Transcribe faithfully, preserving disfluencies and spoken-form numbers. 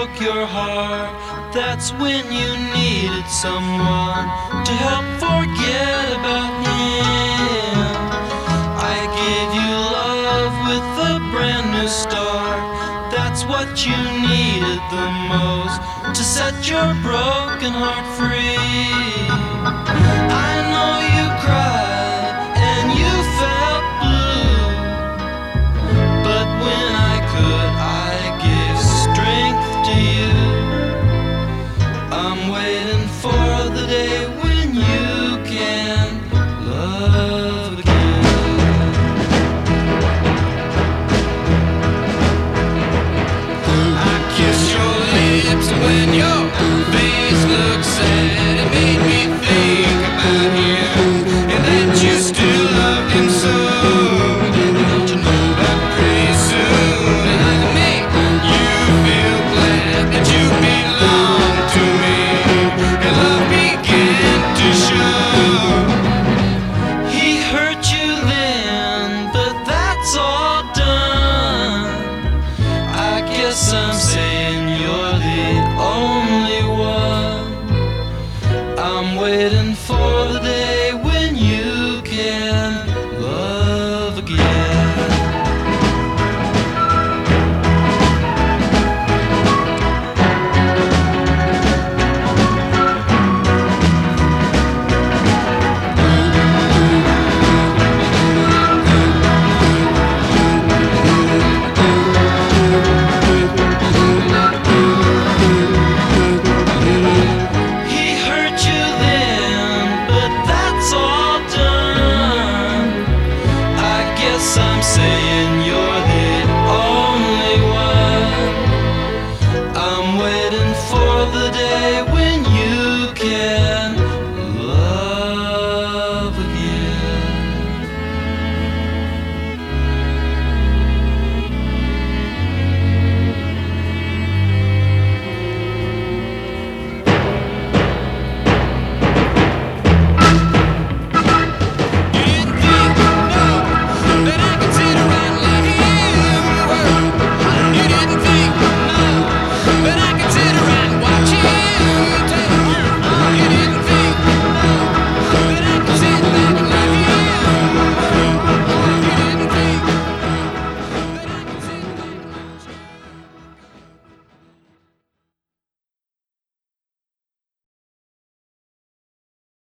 broke your heart, that's when you needed someone to help forget about him. I gave you love with a brand new start, that's what you needed the most to set your broken heart free. I know you cried